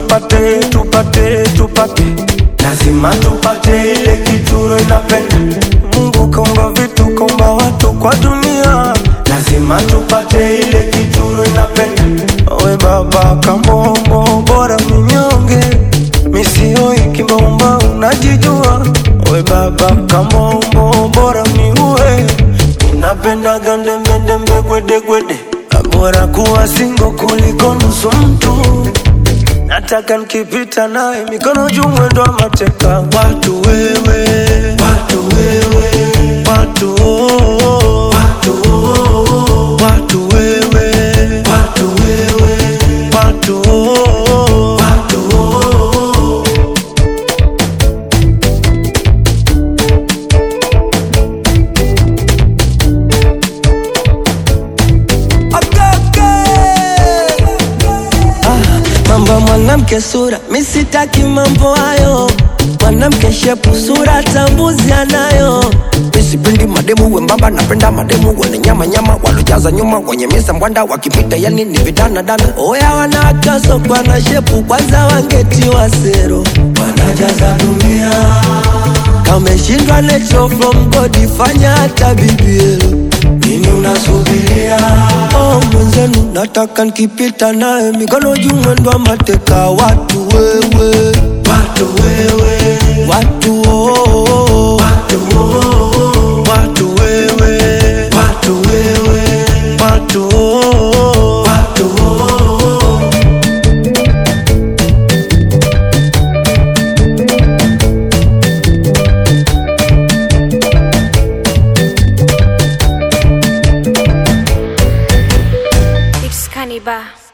tupate, lazima tupate ile kitu inapenda. Mungu kaumba vitu, kaumba watu kwa dunia, lazima tupate ile kitu inapenda. Owe baba kamombo, bora mnyonge, misioi kimbomba unajijua. Owe baba kamombo, bora miue, unapenda gande mendembe gwede gwede. Bora kuwa singo kuliko nusu mtu. Nataka nikipita nawe mikono juu mwendo wa mateka. Watu wewe, watu wewe, watu oh, watu oh, watu wewe, watu wewe, watu oh, watu oh. Mambo mwanamke sura, misitaki mambo hayo. Mwanamke shepu sura, tambuzi anayo. Misipendi mademu wembamba, napenda mademu wale nyama nyama, walojaza nyuma, wenye misa mwanda, wakipita yani ni vidana dana. Oya wanakaso kwa na shepu, kwanza wangeti wa sero, wanajaza dunia. Kameshindwa nature from God, fanya hata BBL. Nini unasubiria? Oh mwenzenu, nataka nikipita nae mikono juu mwendo wa mateka. Watu wewe, watu wewe, watu oh, watu oh, watu wewe, watu wewe, watu oh, watu oh. It's Cannibal.